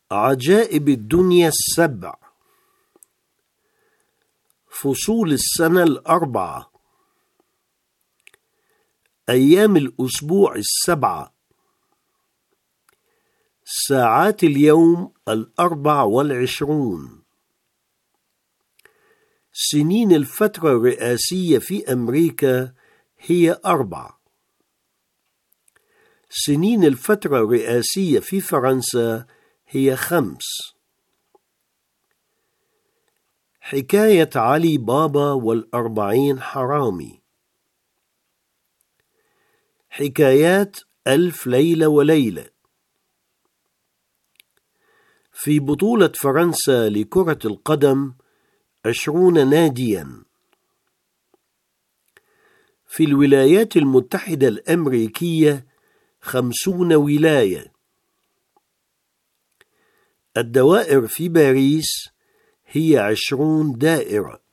عجائب الدنيا السبع، فصول السنة الأربعة، أيام الأسبوع السبعة، ساعات اليوم 24، سنين الفترة الرئاسية في أمريكا هي 4، سنين الفترة الرئاسية في فرنسا هي 5. حكاية علي بابا وال40 حرامي. حكايات 1000 ليلة وليلة. في بطولة فرنسا لكرة القدم 20 ناديا. في الولايات المتحدة الأمريكية 50 ولاية. الدوائر في باريس هي 20 دائرة.